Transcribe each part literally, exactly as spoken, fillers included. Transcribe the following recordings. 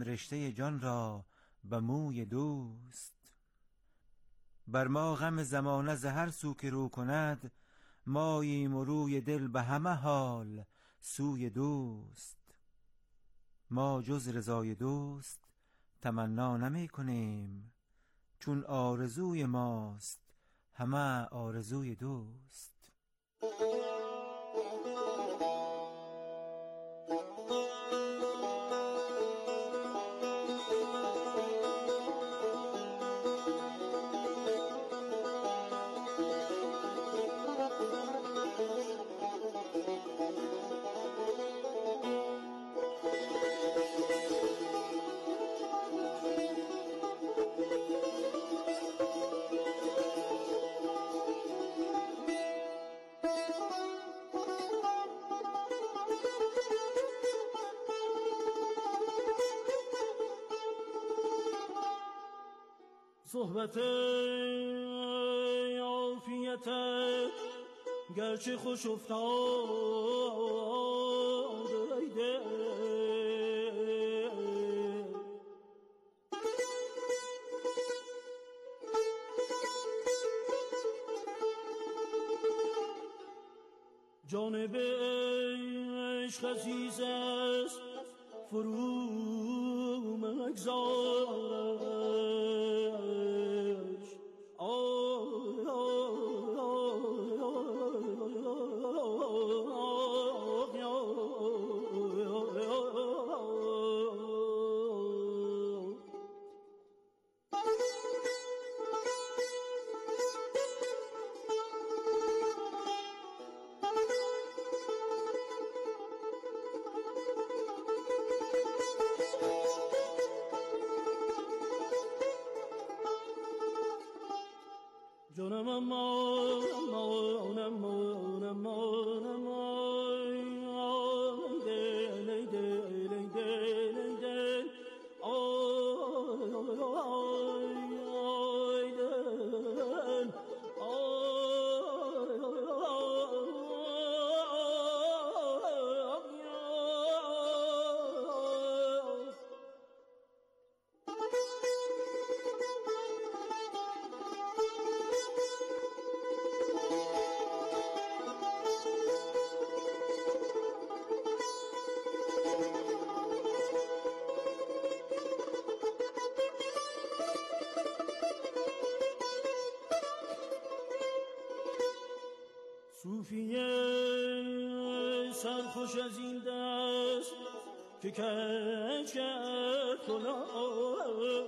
رشته جان را به موی دوست. بر ما غم زمانه ز هر سو که رو کند، ماییم و روی دل به همه حال سوی دوست. ما جز رضای دوست تمنا نمی کنیم، چون آرزوی ماست همه آرزوی دوست. صحبت عافیت گرچه خوش افتاد ای دل، جانب عشق عزیز است فرو مگذارش. آه آه جانم امان امان امان امان امان دل ای دل ای دل ای دل آی آی دل صوفیه سرخوش از این دست که کج کرد کلاه،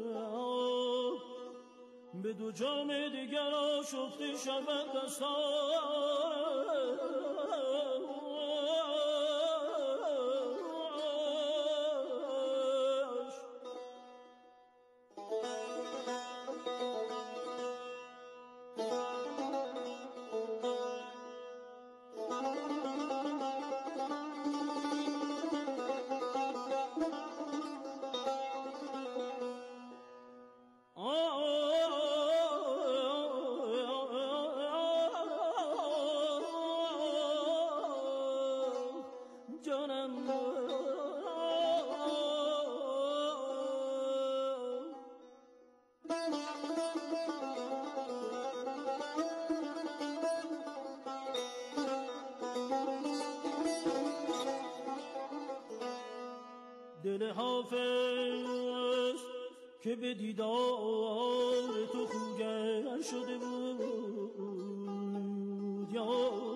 به دو جام دیگر آشفته شود دستان. دل حافظ که به دیدار تو خوگر شده بود یا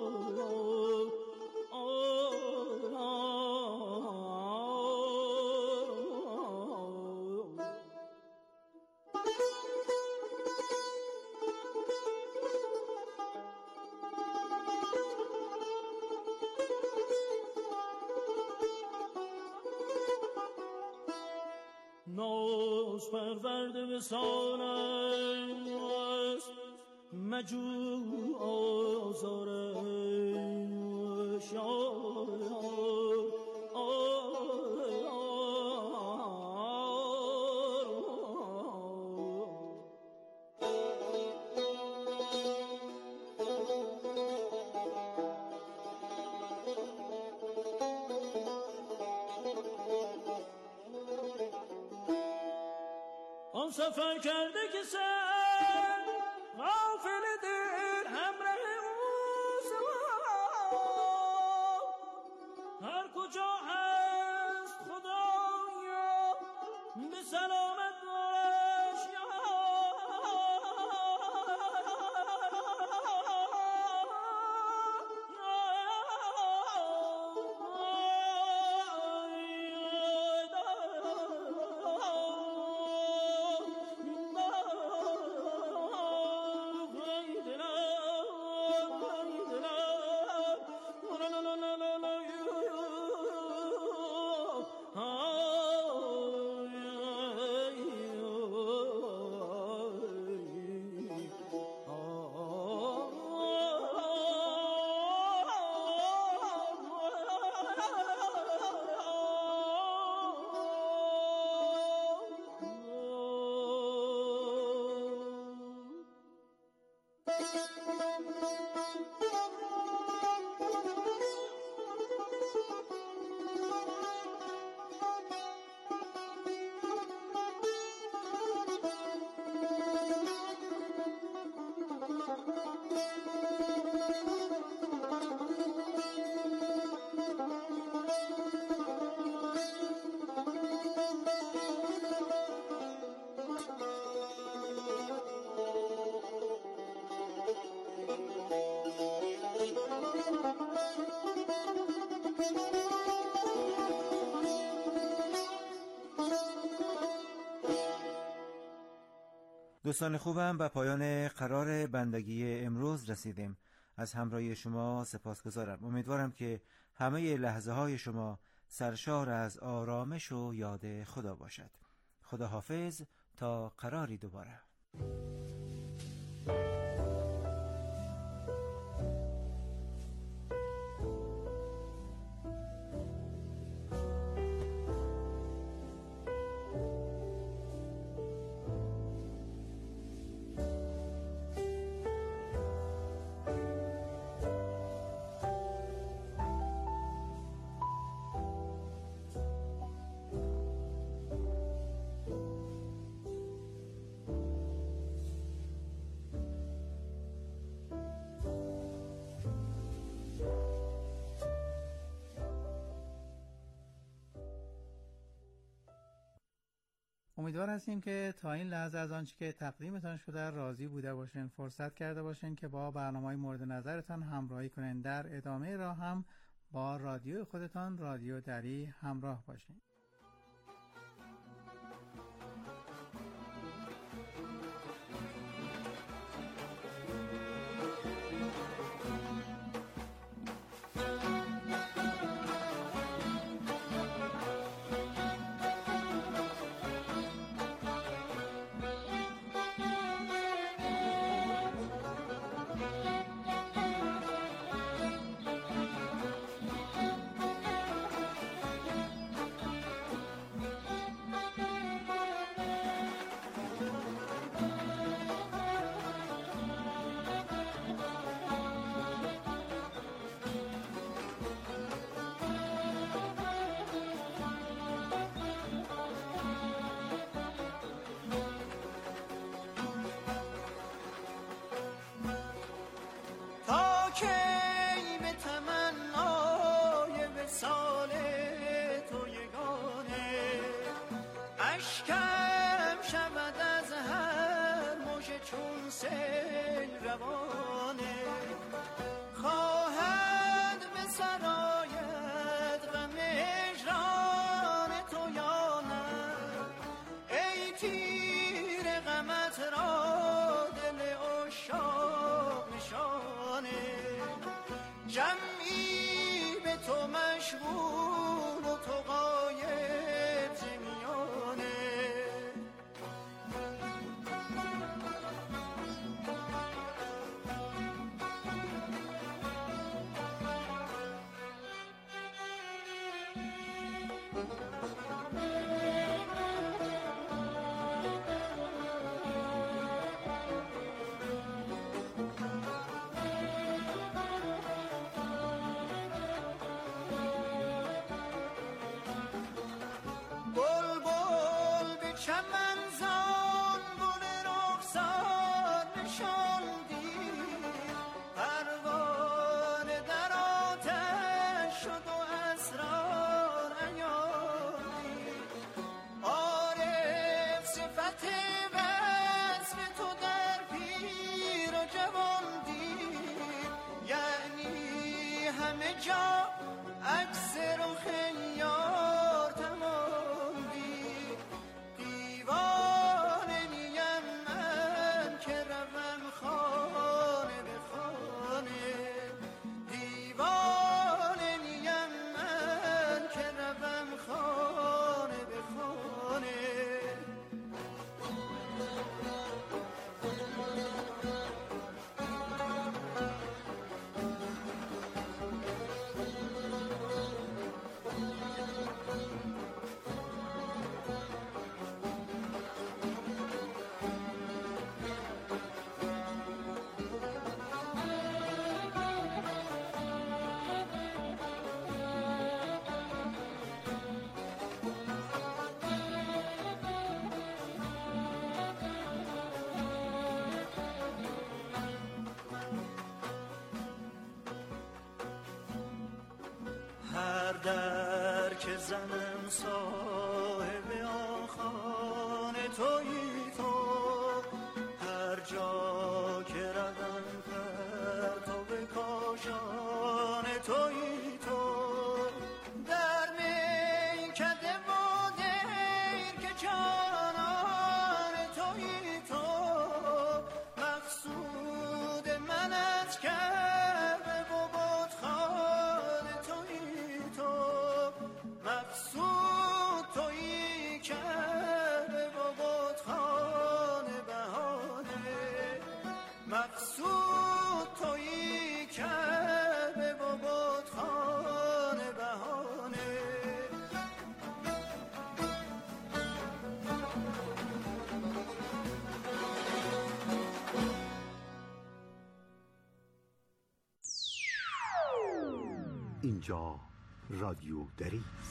ناز پرورده به سانست مجو آزارش تا سفر کرده که سر غافل دل همراه او سوار هر کجا هست خدایا به سلامت باش دوستان خوبم، به پایان قرار بندگی امروز رسیدیم. از همراهی شما سپاسگزارم. امیدوارم که همه لحظه های شما سرشار از آرامش و یاد خدا باشد. خدا حافظ تا قراری دوباره. امیدوار هستیم که تا این لحظه از آنچه که تقدیمتان شده راضی بوده باشین، فرصت کرده باشین که با برنامه‌های مورد نظرتان همراهی کنین. در ادامه راه هم با رادیو خودتان، رادیو دری، همراه باشین. جمعی به تو مشغول و تو غایب ز میانه. بلبل به چمن زار در که زنم صاحب آن خانه تویی تو، هر جا که روم پرتو به کاشانه تویی تو، در میکده و دیر که جانان تویی تو، مقصود من از کعبه و بتخانه تویی تو، مقصود تویی کعبه و بتخانه بهانه، مقصود تویی کعبه و بتخانه بهانه. اینجا رادیو دری است.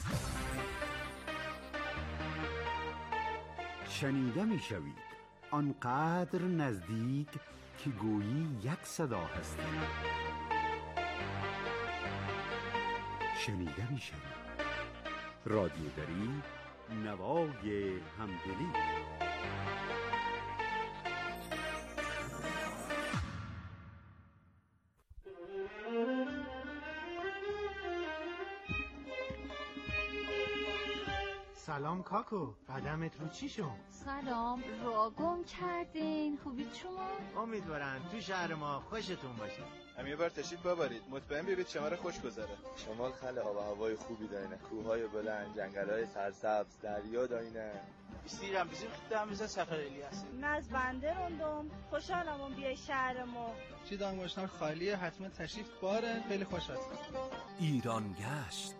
شنیده می شوید آنقدر نزدیک که گویی یک صدا هستید. شنیده می شوید رادیو دری، نوای همدلی. سلام کاکو، قدمت رو چی شد؟ سلام، را گم کردین. خوبید شما؟ امیدوارم تو شهر ما خوشتون باشه. هم یه بار تشریف ببرید، مطمئن بیارید شما را خوش گذره. شمال خیلی آب و هوای خوبی دارینه، کوههای بلند، جنگل‌های سرسبز، دریا دارینه. استیرم بزیم خدام بزا سفر الیاس. ناز بنده روندم، خوشحالم اون بیای شهر ما. چی دانگوشتم خالیه، حتما تشریف باره، خیلی خوش هستم. ایران گشت.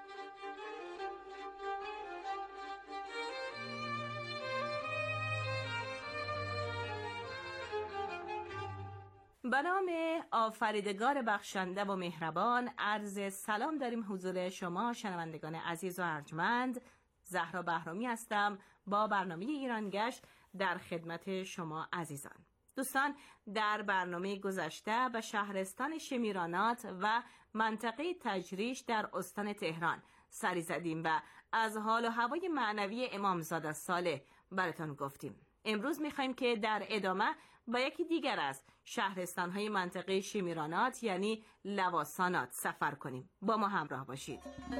به نام آفریدگار بخشنده و مهربان عرض سلام داریم حضور شما شنوندگان عزیز و ارجمند. زهرا بهرامی هستم با برنامه ایران گشت در خدمت شما عزیزان. دوستان، در برنامه گذشته به شهرستان شمیرانات و منطقه تجریش در استان تهران سری زدیم و از حال و هوای معنوی امامزاده صالح براتون گفتیم. امروز میخوایم که در ادامه با یکی دیگر از شهرستان‌های منطقه شمیرانات یعنی لواسانات سفر کنیم. با ما همراه باشید.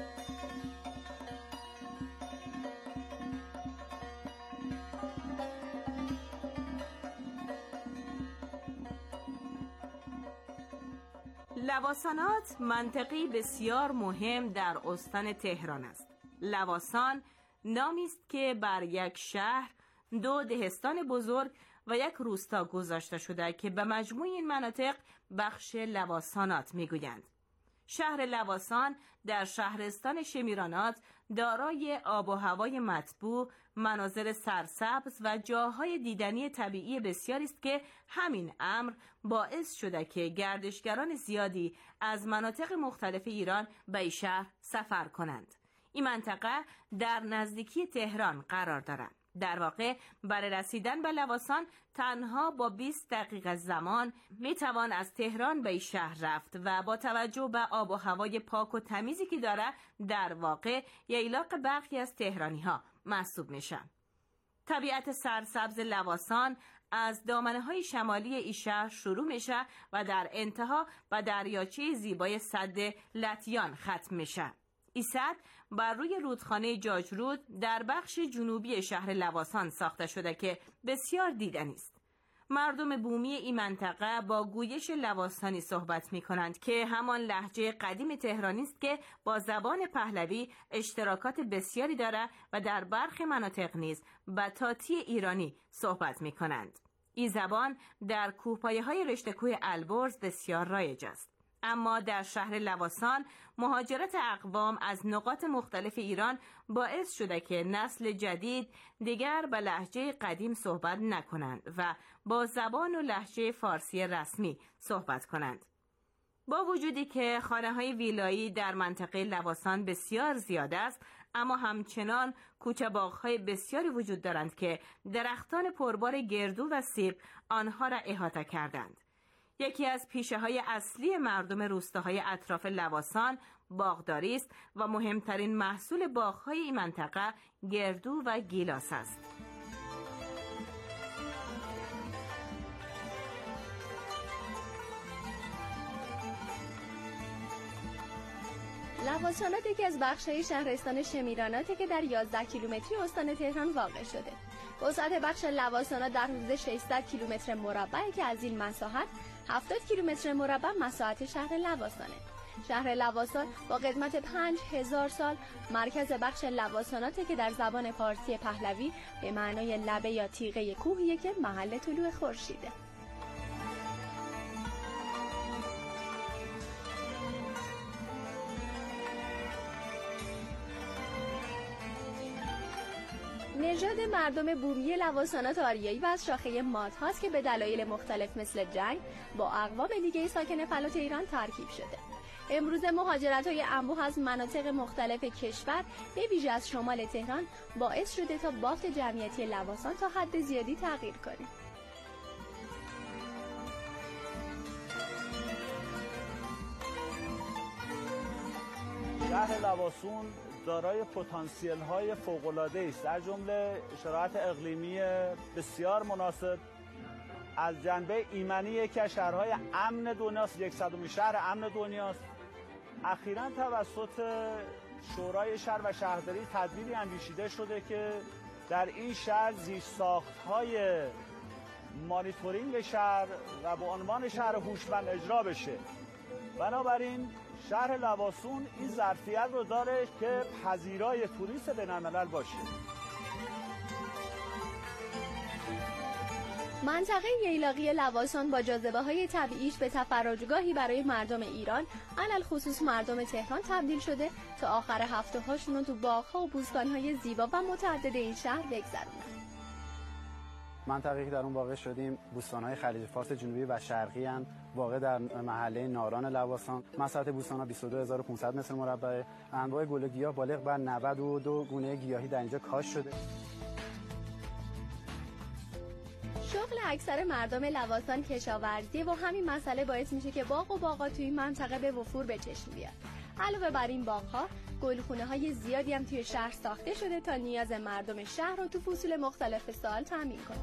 لواسانات منطقه‌ای بسیار مهم در استان تهران است. لواسان نامی است که بر یک شهر، دو دهستان بزرگ و یک روستا گذاشته شده که به مجموع این مناطق بخش لواسانات میگویند. شهر لواسان در شهرستان شمیرانات دارای آب و هوای مطبوع، مناظر سرسبز و جاهای دیدنی طبیعی بسیاری است که همین امر باعث شده که گردشگران زیادی از مناطق مختلف ایران به این شهر سفر کنند. این منطقه در نزدیکی تهران قرار دارد. در واقع برای رسیدن به لواسان تنها با بیست دقیقه زمان میتوان از تهران به این شهر رفت و با توجه به آب و هوای پاک و تمیزی که داره در واقع ییلاق برخی از تهرانی ها محسوب میشه. طبیعت سرسبز لواسان از دامنه های شمالی این شهر شروع میشه و در انتها به دریاچه زیبای سد لطیان ختم میشه. این سد بر روی رودخانه جاجرود در بخش جنوبی شهر لواسان ساخته شده که بسیار دیدنی است. مردم بومی این منطقه با گویش لواسانی صحبت می کنند که همان لهجه قدیم تهرانی است که با زبان پهلوی اشتراکات بسیاری دارد و در برخی مناطق نیز با تاتی ایرانی صحبت می کنند. این زبان در کوهپایه‌های رشته کوه البرز بسیار رایج است. اما در شهر لواسان مهاجرت اقوام از نقاط مختلف ایران باعث شده که نسل جدید دیگر به لهجه قدیم صحبت نکنند و با زبان و لهجه فارسی رسمی صحبت کنند. با وجودی که خانه‌های ویلایی در منطقه لواسان بسیار زیاد است، اما همچنان کوچه باغ‌های بسیاری وجود دارند که درختان پربار گردو و سیب آنها را احاطه کردند. یکی از پیشه‌های اصلی مردم روستاهای اطراف لواسان باغداری است و مهمترین محصول باغ‌های این منطقه گردو و گیلاس است. لواسانات یکی از بخش‌های شهرستان شمیراناته که در یازده کیلومتری استان تهران واقع شده. وسعت بخش لواسانات در حدود ششصد کیلومتر مربعی که از این مساحت هفتاد کیلومتر مربع مساحت شهر لواسانه. شهر لواسان با قدمت پنج هزار سال مرکز بخش لواساناته که در زبان فارسی پهلوی به معنای لبه یا تیغه کوهیه که محل طلوع خورشیده. نژاد مردم بومی لواسانات آریایی و از شاخه ماد هاست که به دلایل مختلف مثل جنگ با اقوام دیگه ساکن فلات ایران ترکیب شده. امروز مهاجرت های انبوه از مناطق مختلف کشور به ویژه از شمال تهران باعث شده تا بافت جمعیتی لواسان تا حد زیادی تغییر کنه. شهر لواسون دارای پتانسیل های فوق العاده است، در جمله شرایط اقلیمی بسیار مناسب. از جنبه ایمنی یکی از شهرهای امن دنیاست، یکصدمین شهر امن دنیاست. اخیراً توسط شورای شهر و شهرداری تدبیری اندیشیده شده که در این شهر زیرساخت‌های مانیتورینگ شهر و به عنوان شهر هوشمند اجرا بشه. بنابراین شهر لواسون این ظرفیت رو داره که پذیرای توریست بین‌الملل باشه. منطقه ییلاقی لواسان با جاذبه‌های طبیعیش به تفرجگاهی برای مردم ایران، علل خصوص مردم تهران تبدیل شده تا آخر هفته هاشون رو تو باغ‌ها و بوستان‌های زیبا و متعدد این شهر بگذرونن. منطقه‌ای که در اون واقع شدیم بوستان‌های خلیج فارس جنوبی و شرقی ان، واقع در محله ناران لواسان. مساحت بوستان‌ها بیست و دو هزار و پانصد متر مربع. انواع گل و گیاه بالغ بر نود و دو گونه گیاهی در اینجا کاشت شده. شغل اکثر مردم لواسان کشاورزی و همین مسئله باعث میشه که باغ و باغات توی این منطقه به وفور به چشم بیاد. علاوه بر این باغ‌ها، گلخونه های زیادی هم توی شهر ساخته شده تا نیاز مردم شهر رو تو فصول مختلف سال تامین کنه.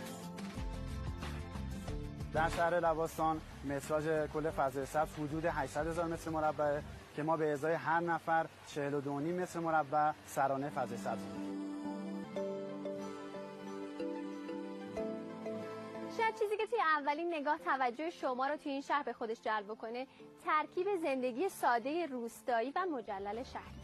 در شهر لواسان متراژ کل فضای سبز حدود هشتصد هزار متر مربع که ما به ازای هر نفر چهل و دو و نیم متر مربع سرانه فضای سبز داریم. شاید چیزی که توی اولین نگاه توجه شما رو توی این شهر به خودش جلب کنه ترکیب زندگی ساده روستایی و مجلل شهری.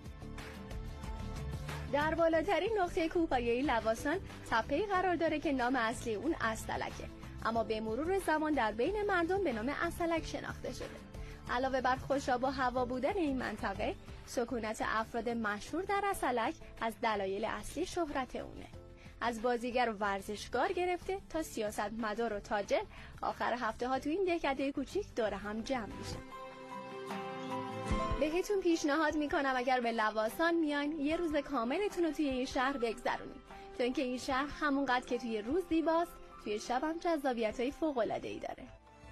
در بالاترین نقطه کوهپایه‌ای لواسان تپه‌ای قرار داره که نام اصلی اون استلکه، اما به مرور زمان در بین مردم به نام استلک شناخته شده. علاوه بر خوشاب و هوا بودن این منطقه، سکونت افراد مشهور در استلک از دلایل اصلی شهرت اونه. از بازیگر و ورزشکار گرفته تا سیاستمدار و تاجر، آخر هفته ها تو این دهکده کوچیک دور هم جمع میشن. بهتون پیشنهاد میکنم اگر به لواسان میان یه روز کاملتون رو توی این شهر بگذرونید، چون که این شهر همونقدر که توی روز زیباست، توی شب هم جذابیت‌های فوق‌العاده‌ای داره.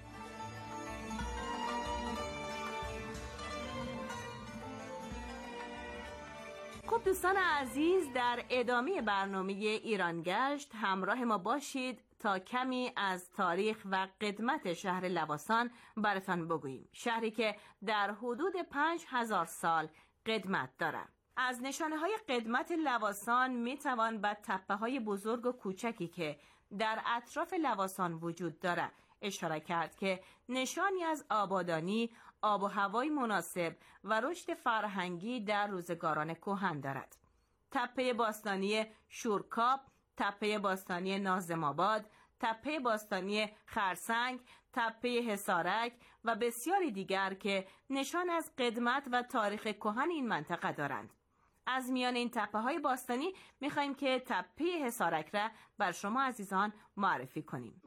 خب دوستان عزیز، در ادامه برنامه ایران گشت همراه ما باشید تا کمی از تاریخ و قدمت شهر لواسان براتان بگوییم. شهری که در حدود پنج هزار سال قدمت دارد. از نشانه های قدمت لواسان می توان به تپه های بزرگ و کوچکی که در اطراف لواسان وجود دارد اشاره کرد که نشانی از آبادانی، آب و هوای مناسب و رشد فرهنگی در روزگاران کهن دارد. تپه باستانی شورکاپ، تپه باستانی ناظم آباد، تپه باستانی خرسنگ، تپه حصارک و بسیاری دیگر که نشان از قدمت و تاریخ کهن این منطقه دارند. از میان این تپه های باستانی میخواییم که تپه حصارک را بر شما عزیزان معرفی کنیم.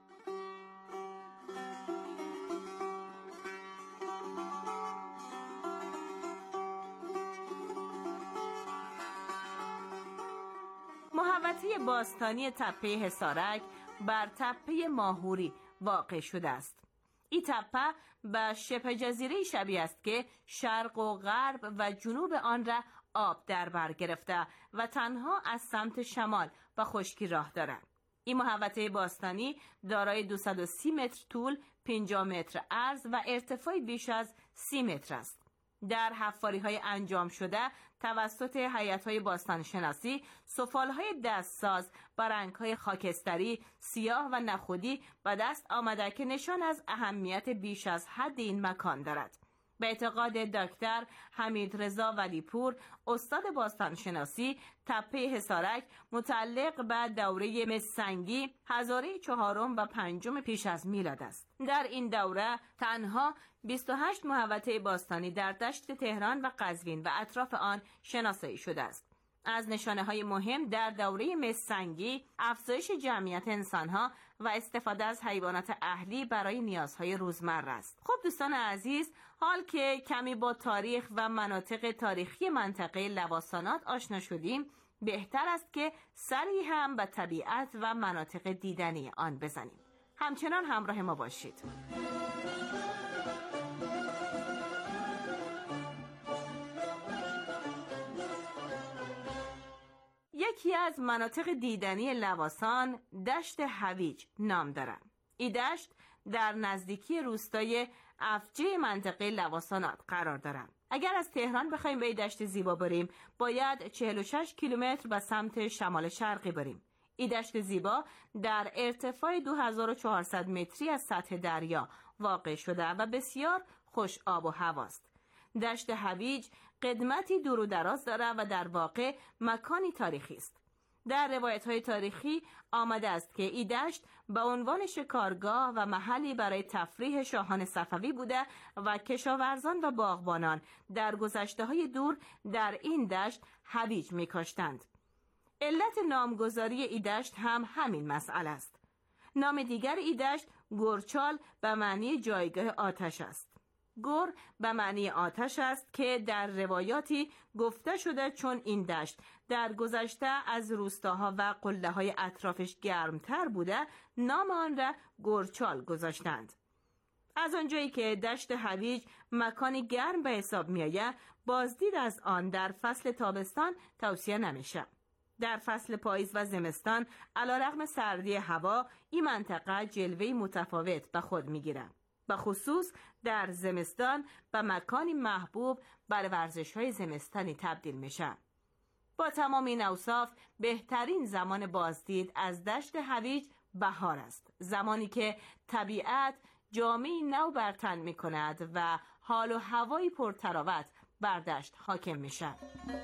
محوطه باستانی تپه حصارک بر تپه ماهوری واقع شده است. این تپه به شبه جزیره شبیه است که شرق و غرب و جنوب آن را آب در بر گرفته و تنها از سمت شمال به خشکی راه دارد. این محوطه باستانی دارای دویست و سی متر طول، پنجاه متر عرض و ارتفاع بیش از سی متر است. در حفاری‌های انجام شده توسط هیئت‌های باستانشناسی، سفال‌های دستساز با رنگ‌های خاکستری، سیاه و نخودی به دست آمده که نشان از اهمیت بیش از حد این مکان دارد. به اعتقاد دکتر حمید رضا ولیپور، استاد باستانشناسی، تپه حصارک متعلق به دوره مسنگی هزاره چهارم و پنجم پیش از میلاد است. در این دوره تنها بیست و هشت محوطه باستانی در دشت تهران و قزوین و اطراف آن شناسایی شده است. از نشانه‌های مهم در دوره مسنگی افزایش جمعیت انسان‌ها و استفاده از حیوانات اهلی برای نیازهای روزمره است. خب دوستان عزیز، حال که کمی با تاریخ و مناطق تاریخی منطقه لواسانات آشنا شدیم، بهتر است که سری هم به طبیعت و مناطق دیدنی آن بزنیم. همچنان همراه ما باشید. یکی از مناطق دیدنی لواسان دشت هویج نام دارد. این دشت در نزدیکی روستای افجه منطقه لواسانات قرار دارد. اگر از تهران بخوایم به این دشت زیبا بریم، باید چهل و شش کیلومتر به سمت شمال شرقی بریم. این دشت زیبا در ارتفاع دو هزار و چهارصد متری از سطح دریا واقع شده و بسیار خوش آب و هواست. دشت هویج قدمتی دور و دراز دارد و در واقع مکانی تاریخی است. در روایت‌های تاریخی آمده است که این دشت به عنوان شکارگاه و محلی برای تفریح شاهان صفوی بوده و کشاورزان و باغبانان در گذشته‌های دور در این دشت هویج می‌کاشتند. علت نامگذاری این دشت هم همین مسئله است. نام دیگر این دشت گرچال به معنی جایگاه آتش است. گر به معنی آتش است که در روایاتی گفته شده چون این دشت در گذشته از روستاها و قله‌های اطرافش گرمتر بوده، نام آن را گرچال گذاشتند. از آنجایی که دشت هویج مکانی گرم به حساب می آید، بازدید از آن در فصل تابستان توصیه نمیشه. در فصل پاییز و زمستان علیرغم سردی هوا این منطقه جلوه‌ای متفاوت به خود می‌گیرد. به خصوص در زمستان به مکانی محبوب برای ورزش‌های زمستانی تبدیل میشه. با تمام این اوصاف بهترین زمان بازدید از دشت هویج بهار است، زمانی که طبیعت جامه‌ای نو بر تن می‌کند و حال و هوایی پرتراوت بر دشت حاکم میشه.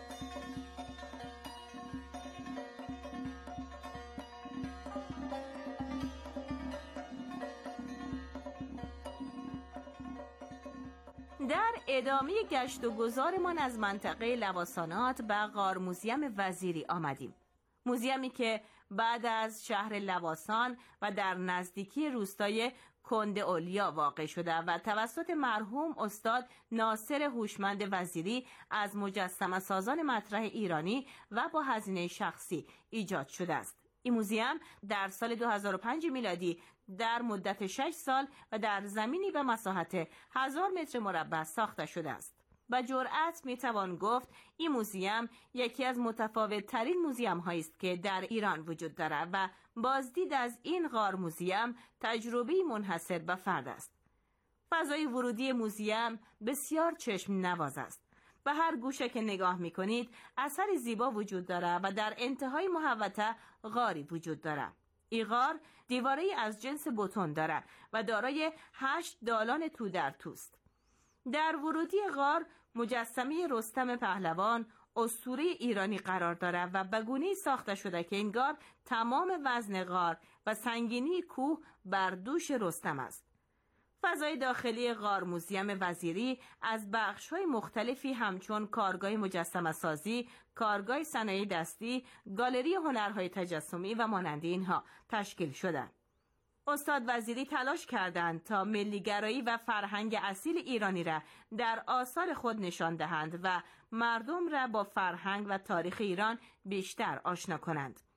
در ادامه گشت و گذارمان از منطقه لواسانات به غار موزیم وزیری آمدیم. موزیمی که بعد از شهر لواسان و در نزدیکی روستای کند اولیا واقع شده و توسط مرحوم استاد ناصر هوشمند وزیری از مجسمه سازان مطرح ایرانی و با هزینه شخصی ایجاد شده است. این موزیم در سال دو هزار و پنج میلادی در مدت شش سال و در زمینی به مساحت هزار متر مربع ساخته شده است. با جرأت میتوان گفت این موزیم یکی از متفاوت ترین موزیم هایی است که در ایران وجود دارد و بازدید از این غار موزیم تجربه منحصر به فرد است. فضای ورودی موزیم بسیار چشم نواز است. به هر گوشه که نگاه میکنید اثری زیبا وجود دارد و در انتهای محوطه غاری وجود دارد. این غار دیواره‌ای از جنس بتون دارد و دارای هشت دالان تو در توست. در ورودی غار مجسمه رستم پهلوان اسطوره ایرانی قرار دارد و به گونه‌ای ساخته شده که انگار تمام وزن غار و سنگینی کوه بر دوش رستم است. فضای داخلی غار موزیم وزیری از بخش‌های مختلفی همچون کارگاه مجسمه سازی، کارگاه صنایع دستی، گالری هنرهای تجسمی و مانند اینها تشکیل شده. استاد وزیری تلاش کردند تا ملیگرایی و فرهنگ اصیل ایرانی را در آثار خود نشان دهند و مردم را با فرهنگ و تاریخ ایران بیشتر آشنا کنند.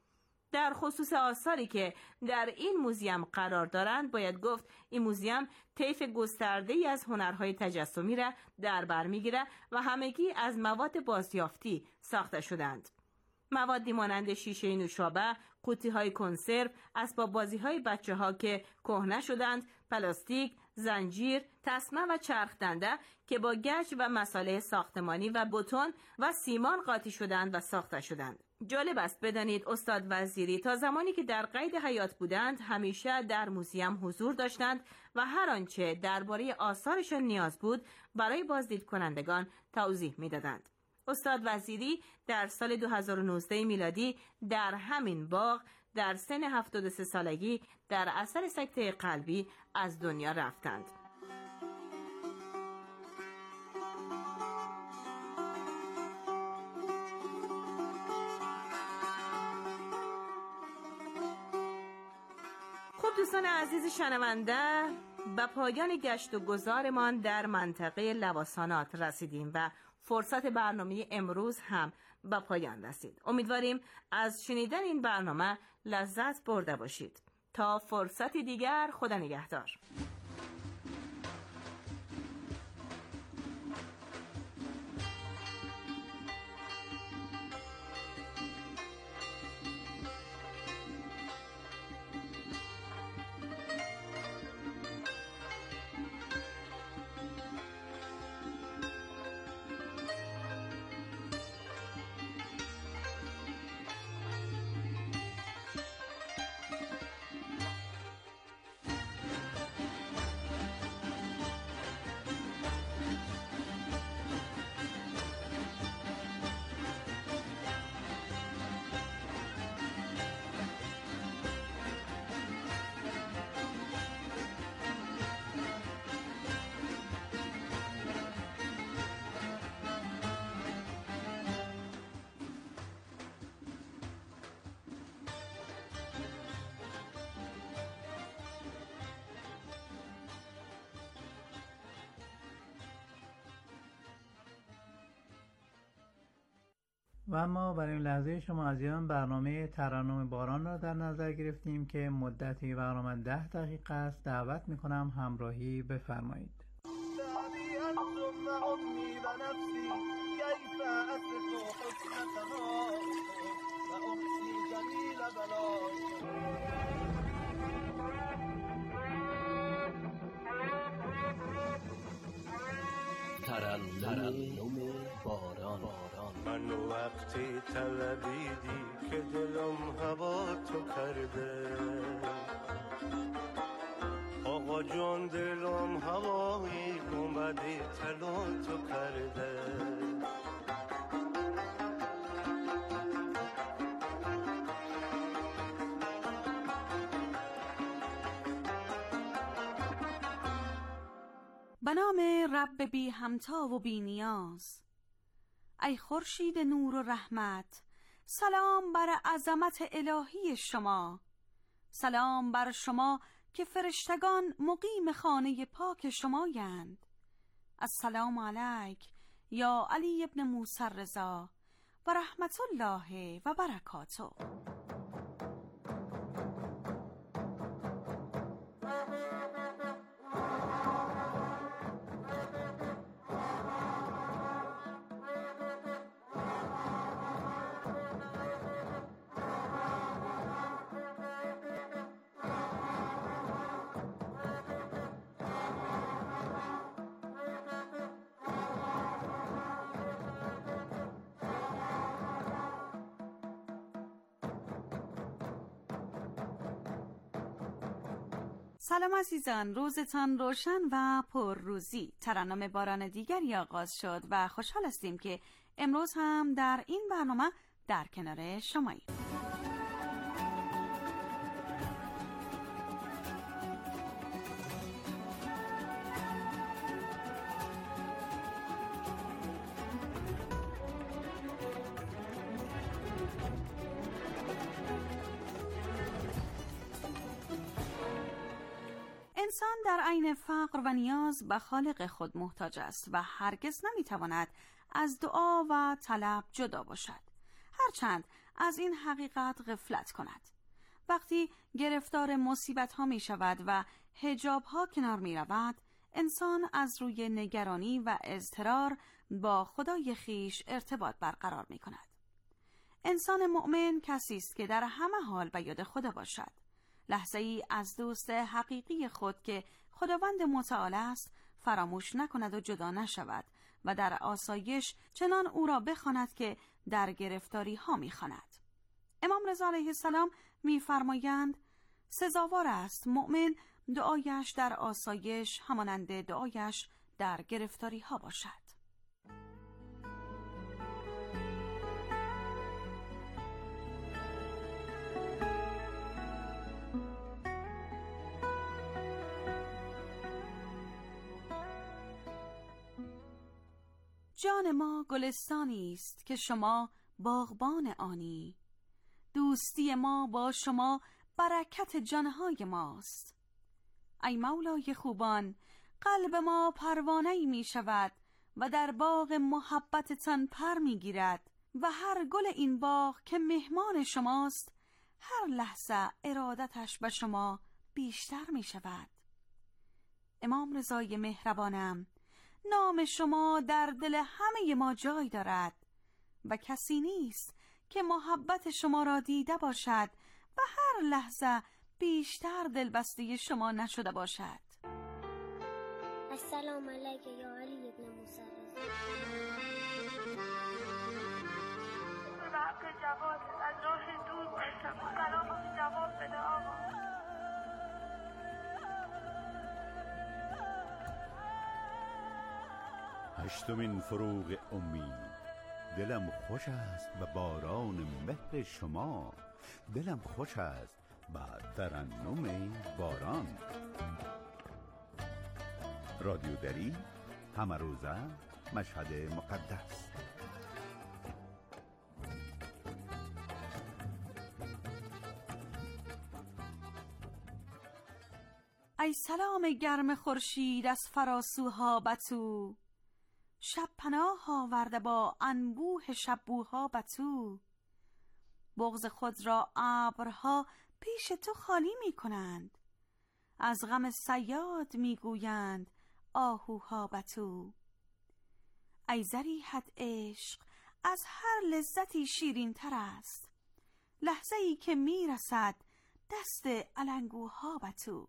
در خصوص آثاری که در این موزیم قرار دارند باید گفت این موزیم طیف گسترده‌ای از هنرهای تجسمی را در بر می‌گیرد و همگی از مواد بازیافتی ساخته شدند. موادی مانند شیشه نوشابه، قوطی‌های کنسرو، اسباب بازی‌های بچه‌ها که کهنه شدند، پلاستیک، زنجیر، تسمه و چرخ دنده که با گچ و مصالح ساختمانی و بتون و سیمان قاطی شدند و ساخته شدند. جالب است بدانید استاد وزیری تا زمانی که در قید حیات بودند همیشه در موزیم حضور داشتند و هر آنچه درباره آثارشان نیاز بود برای بازدید کنندگان توضیح می‌دادند. استاد وزیری در سال دو هزار و نوزده میلادی در همین باغ در سن هفتاد و سه سالگی در اثر سکته قلبی از دنیا رفتند. خب دوستان عزیز شنونده، به پایان گشت و گذارمان در منطقه لواسانات رسیدیم و فرصت برنامه امروز هم به پایان رسید. امیدواریم از شنیدن این برنامه لذت برده باشید. تا فرصتی دیگر، خدا نگهدار. و ما برای این لحظه شما عزیزان برنامه ترنم باران را در نظر گرفتیم که مدتی برنامه ده دقیقه است. دعوت میکنم همراهی بفرمایید. ترنم باران. من وقتی طلبیدی که دلم هوا تو کرده، آقا جان دلم هوایی اومدی طلا تو کرده. به نام رب بی همتا و بی نیاز. ای خورشید نور و رحمت، سلام بر عظمت الهی شما. سلام بر شما که فرشتگان مقیم خانه پاک شمایند. السلام علیک یا علی ابن موسی رضا و رحمت الله و برکاته. سلام عزیزان، روزتان روشن و پر روزی. ترنم باران دیگری آغاز شد و خوشحال هستیم که امروز هم در این برنامه در کنار شماییم. انسان در عین فقر و نیاز به خالق خود محتاج است و هرگز نمیتواند از دعا و طلب جدا باشد. هرچند از این حقیقت غفلت کند. وقتی گرفتار مصیبت ها می شود و حجاب ها کنار می رود، انسان از روی نگرانی و اضطرار با خدای خیش ارتباط برقرار می کند. انسان مؤمن کسی است که در همه حال به یاد خدا باشد. لحظه ای از دوست حقیقی خود که خداوند متعال است فراموش نکند و جدا نشود و در آسایش چنان او را بخواند که در گرفتاری ها می خواند. امام رضا علیه السلام می فرمایند سزاوار است مؤمن دعایش در آسایش همانند دعایش در گرفتاری ها باشد. جان ما گلستانی است که شما باغبان آنی. دوستی ما با شما برکت جانهای ماست. ای مولای خوبان، قلب ما پروانه‌ای می شود و در باغ محبتتان پر می گیرد و هر گل این باغ که مهمان شماست هر لحظه ارادتش به شما بیشتر می شود. امام رضای مهربانم، نام شما در دل همه ما جای دارد و کسی نیست که محبت شما را دیده باشد و هر لحظه بیشتر دلبسته شما نشده باشد. السلام علیک یا علی ابن موسی به حق جواد از راه دور باشم. سلام جواد بده آقا. هشتمین فروغ امید. دلم خوش است به باران مهر شما، دلم خوش است به ترنم باران. رادیو دری، همه روزه، مشهد مقدس. ای سلام گرم خورشید از فراسوها بتو، شب پناه آورده با انبوه شبوها بتو. بغض خود را ابرها پیش تو خالی می کنند، از غم صیاد می گویند آهوها بتو. ای ذریحت عشق از هر لذتی شیرین تر است، لحظه ای که می رسد دست علنگوها بتو.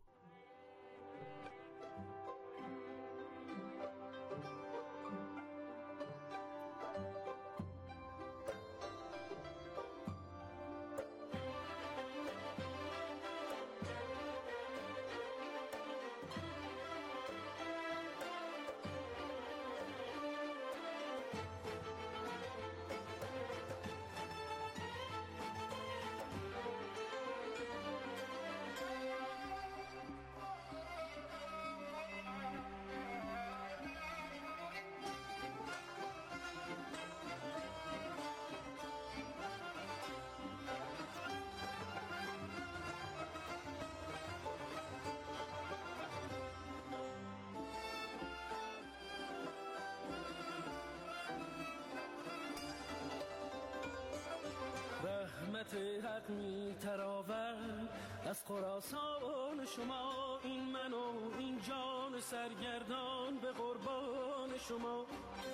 رحمت حق می تراود از خراسان شما، این من و این جان سرگردان به قربان شما.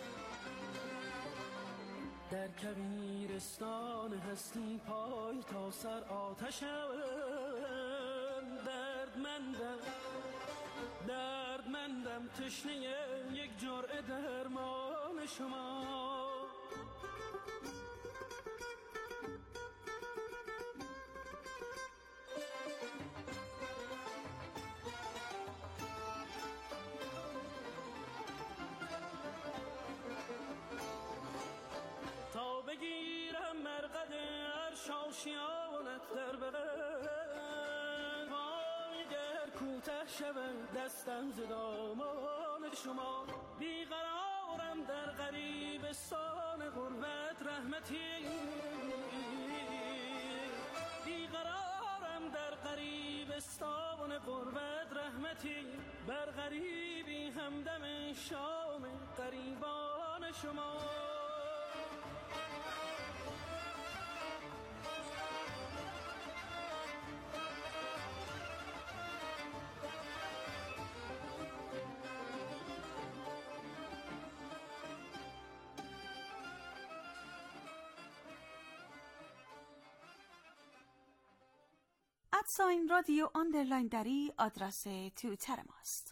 در کبیرستان هستی پای تا سر آتشم، دردمندم دردمندم تشنه یک جرعه درمان شما. بگیرم مرقد ارشاشیانت در بغل، وای گر کوته شود دستم ز دامان شما. بیقرارم در غریبستان غربت رحمتی، بیقرارم در غریبستان غربت رحمتی، بر غریبی همدم شام غریبان شما. ادساین رادیو آندرلاین دری آدرس توییتر ماست.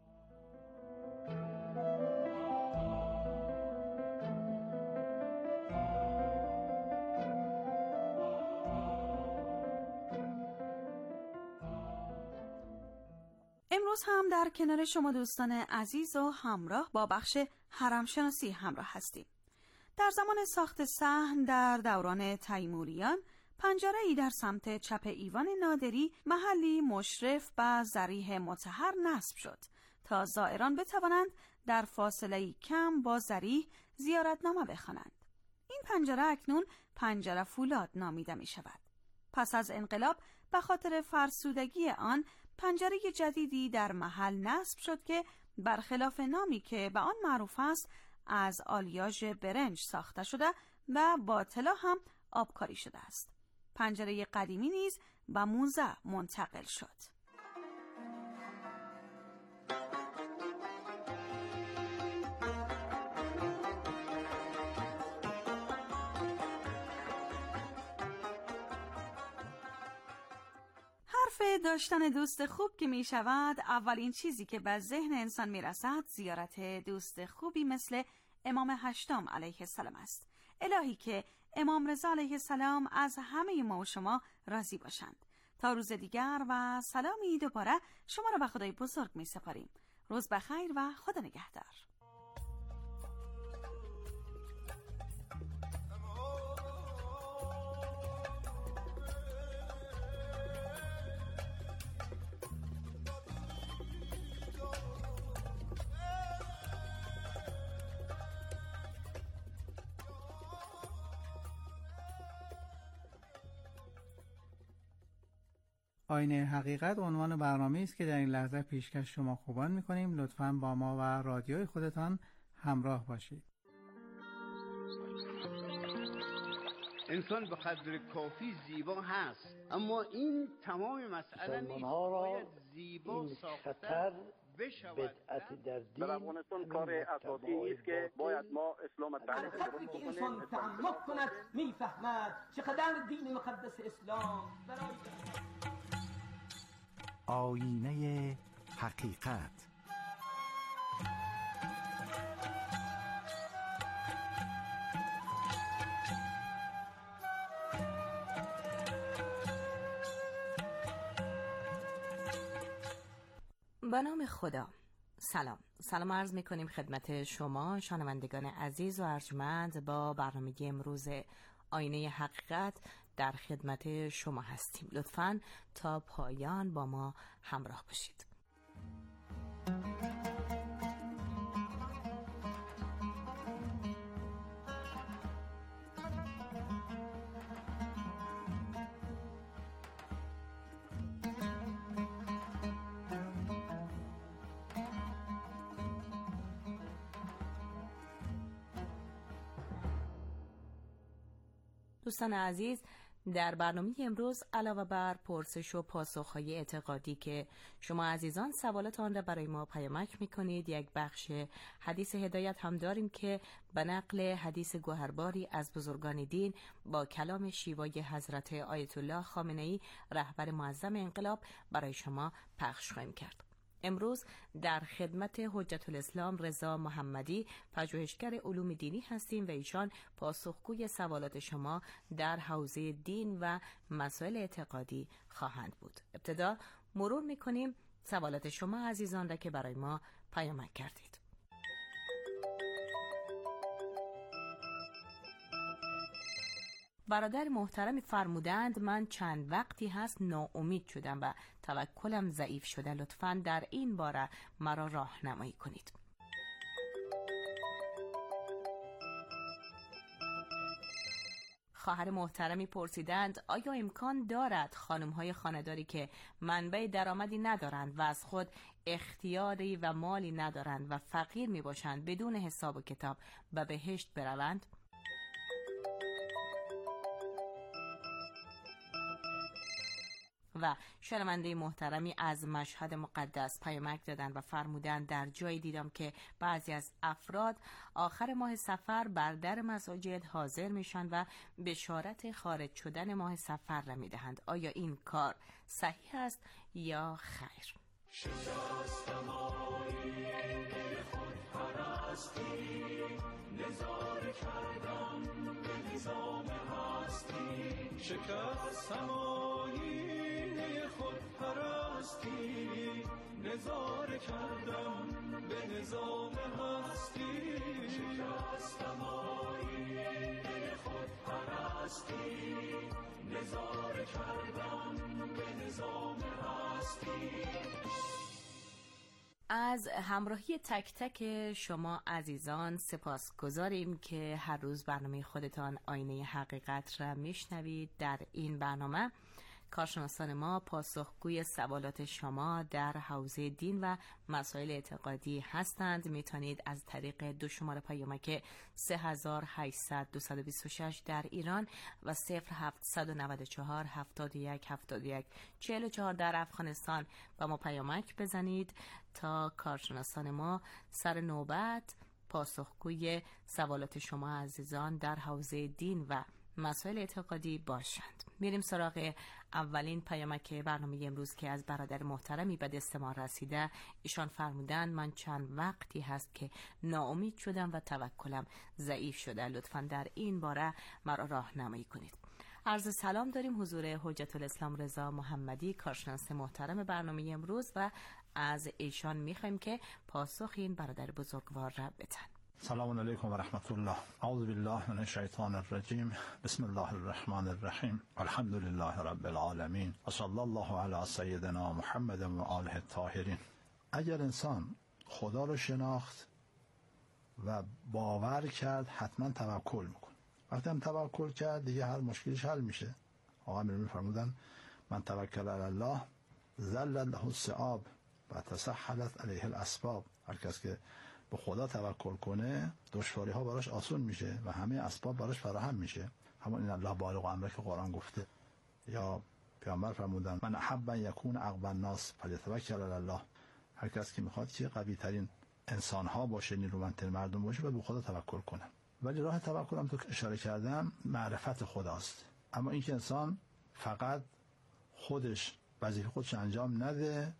امروز هم در کنار شما دوستان عزیز و همراه با بخش هرم شناسی همراه هستیم. در زمان ساخت صحن در دوران تیموریان، پنجره‌ای در سمت چپ ایوان نادری، محلی مشرف به ضریح مطهر نصب شد تا زائران بتوانند در فاصله کم با ضریح زیارتنامه بخوانند. این پنجره اکنون پنجره فولاد نامیده می شود. پس از انقلاب به خاطر فرسودگی آن، پنجره جدیدی در محل نصب شد که برخلاف نامی که به آن معروف است، از آلیاژ برنج ساخته شده و با طلا هم آبکاری شده است. پنجره قدیمی نیز به موزه منتقل شد. حرف داشتن دوست خوب که می شود، اولین چیزی که به ذهن انسان می رسد زیارت دوست خوبی مثل امام هشتم علیه السلام است. الهی که امام رضا علیه السلام از همه ما و شما راضی باشند. تا روز دیگر و سلامی دوباره شما را به خدای بزرگ می سپاریم. روز بخیر و خدا نگهدار. آینه حقیقت عنوان برنامه است که در این لحظه پیشکش شما خوبان می‌کنیم. لطفاً با ما و رادیوی خودتان همراه باشید. انسان به قدر کافی زیبا هست، اما این تمام مسئله نیست. باید زیبا ساختن بشود. بدعت در دین در افغانستان کار اساسی است که باید ما اسلام تعریف کنیم. وقتی که انسان تعمق کند میفهمد چقدر دین مقدس اسلام برای آینه حقیقت. به نام خدا. سلام سلام عرض می کنیم خدمت شما شنوندگان عزیز و ارجمند. با برنامه امروز آینه حقیقت در خدمت شما هستیم. لطفاً تا پایان با ما همراه باشید. دوستان عزیز، در برنامه امروز علاوه بر پرسش و پاسخ‌های اعتقادی که شما عزیزان سوالات آن را برای ما پیامک می‌کنید، یک بخش حدیث هدایت هم داریم که به نقل حدیث گوهرباری از بزرگان دین با کلام شیوای حضرت آیت الله خامنه‌ای رهبر معظم انقلاب برای شما پخش خواهیم کرد. امروز در خدمت حجت الاسلام رضا محمدی، پژوهشگر علوم دینی هستیم و ایشان پاسخگوی سوالات شما در حوزه دین و مسائل اعتقادی خواهند بود. ابتدا مرور می‌کنیم سوالات شما عزیزان را که برای ما پیامک کردید. برادر محترمی فرمودند من چند وقتی هست ناامید شدم و توکلم ضعیف شده، لطفاً در این باره مرا راهنمایی کنید. خواهر محترمی پرسیدند آیا امکان دارد خانم‌های خانه‌داری که منبع درآمدی ندارند و از خود اختیاری و مالی ندارند و فقیر میباشند بدون حساب و کتاب به بهشت بروند؟ و شنونده محترمی از مشهد مقدس پیامک دادن و فرمودن در جایی دیدم که بعضی از افراد آخر ماه صفر بر در مساجد حاضر میشن و بشارت خارج شدن ماه صفر را میدهند. آیا این کار صحیح است یا خیر؟ شکستم آیینه خود پرستی، نظاره کردم به نظام هستی. شکستم آیینه خود پرستی، نظاره کردم به نظام هستی. شکستم آیینه خود پرستی، نظاره کردم به نظام هستی. از همراهی تک تک شما عزیزان سپاسگزاریم که هر روز برنامه خودتان آینه حقیقت را میشنوید. در این برنامه کارشناسان ما پاسخگوی سوالات شما در حوزه دین و مسائل اعتقادی هستند. میتونید از طریق دو شماره پیامک سه هزار و هشتصد دویست و بیست و شش در ایران و صفر هفتصد و نود و چهار هفتاد و یک هفتاد و یک چهل و چهار در افغانستان و ما پیامک بزنید تا کارشناسان ما سر نوبت پاسخگوی سوالات شما عزیزان در حوزه دین و مسائل اعتقادی باشند. میریم سراغ اولین پیامک برنامه امروز که از برادر محترمی به دست ما رسیده. ایشان فرمودن من چند وقتی هست که ناامید شدم و توکلم ضعیف شده، لطفاً در این باره مرا راهنمایی کنید. عرض سلام داریم حضور حجت الاسلام رضا محمدی، کارشناس محترم برنامه امروز، و از ایشان میخوایم که پاسخ این برادر بزرگوار را بدن. سلام علیکم و رحمت الله. اعوذ بالله من الشیطان الرجیم. بسم الله الرحمن الرحیم. الحمد لله رب العالمین و صلی الله علی سیدنا محمد و آله الطاهرین. اگر انسان خدا رو شناخت و باور کرد حتما توکل میکنه. وقتی هم توکل کرد دیگه هر مشکلش حل میشه. آقا امیر میفرمودن من توکل علی الله ذلل له الصعاب و تسهلت علیه الاسباب. هر کس که به خدا توکل کنه دشواری ها براش آسون میشه و همه اسباب براش فراهم میشه. همون این الله بالغ امره که قرآن گفته. یا پیامبر فرمودن من احب ان یکون اقوی الناس فلیتوکل علی الله. هر کس که میخواد که قوی ترین انسان ها باشه، نیرومندترین مردم باشه، باید به خدا توکل کنه. ولی راه توکل هم تو اشاره کردم معرفت خداست. اما اینکه انسان فقط خودش وظیفه خودش انجام نده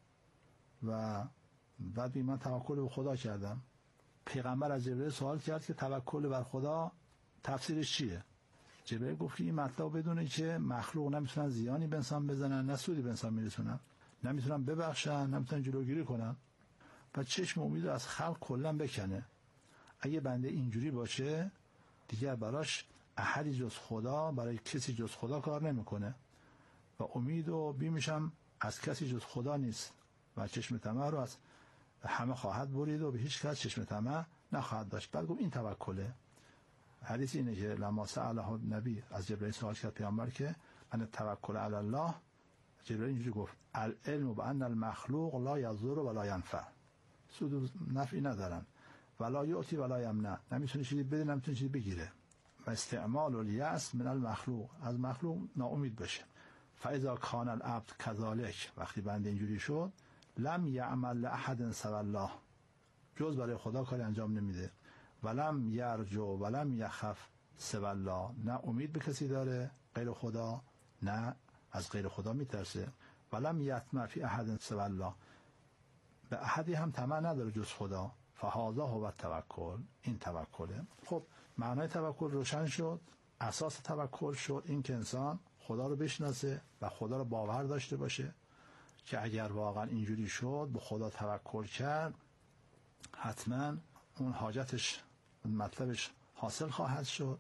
و بعد بگه من توکل به خدا کردم. پیغمبر از جبرئیل سوال کرد که توکل بر خدا تفسیرش چیه؟ جبرئیل گفت که این مطلب بدونه که مخلوق نمیتونن زیانی به انسان بزنن، نه سودی به انسان میرسونن، نمیتونن ببخشن، نمیتونن جلوگیری کنن و چشم امید رو از خلق کلا بکنه. اگه بنده اینجوری باشه دیگر براش احدی جز خدا، برای کسی جز خدا کار نمیکنه و امید و بیمشم از کسی جز خدا نیست و چشم طمع رو از همه خواهد برید و به هیچ کس چشم طمع نخواهد داشت. بعد گفت این توکله. حدیث اینه که لما سأله نبی از جبرئیل سوال کرد پیامبر که ان توکل علی الله، جبرئیل اینجوری گفت العلم بان المخلوق لا یضر ولا ینفع. سود و نفعی ندارن، ولا یعطی ولا یمنع، نمیتونه چیزی بده نمیتونه چیزی بگیره. و استعمال الیأس من المخلوق، از مخلوق ناامید بشه. فاذا کان العبد كذلك، وقتی بنده اینجوری شد لم یعمل لاحد سوى الله، جز برای خدا کاری انجام نمیده. ولم یرجو ولم یخف سوى الله، نه امید به کسی داره غیر خدا، نه از غیر خدا میترسه. ولم یطمع فی احد سوى الله، به احدی هم طمع نداره جز خدا. فهذا هو التوکل، این توکله. خب معنای توکل روشن شد. اساس توکل شد این که انسان خدا رو بشناسه و خدا رو باور داشته باشه که اگر واقعا اینجوری شد به خدا توکل کرد حتما اون حاجتش مطلبش حاصل خواهد شد.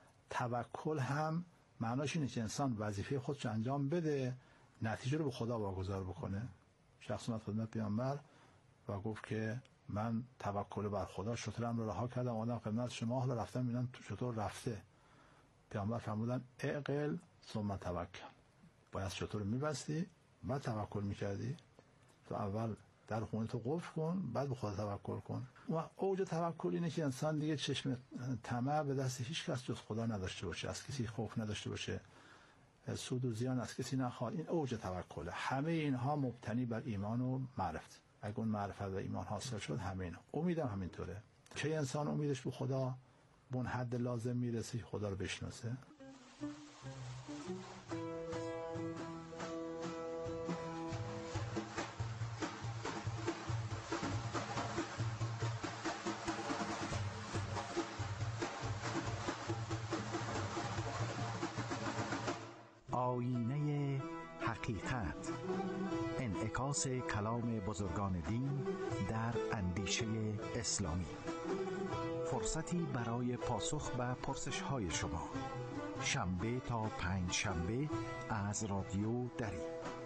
توکل هم معناش اینه که انسان وظیفه خودش انجام بده، نتیجه رو به خدا واگذار بکنه. شخص اومد خدمت پیامبر و گفت که من توکل بر خدا شترم رو رها کردم، آدم خدمت شما، حالا رفتم ببینم شتر رفته. پیامبر فرمودن اعقل ثم توکل، باید شتر رو میبستی بعد توکل میکردی. تو اول در خونه تو قفل کن بعد به خدا توکل کن. و اوج توکل اینه که انسان دیگه چشم طمع به دست هیچ کس جز خدا نداشته باشه، از کسی خوف نداشته باشه، سود و زیان از کسی نخواد. این اوج توکله. همه اینها مبتنی بر ایمان و معرفت. اگه اون معرفت و ایمان حاصل شد، همه اینا امیدم همینطوره. که انسان امیدش به خدا به اون حد لازم میرسه خدا رو بشناسه. آینه حقیقت، انعکاس کلام بزرگان دین در اندیشه اسلامی. فرصتی برای پاسخ به پرسش‌های شما، شنبه تا پنج شنبه از رادیو دری.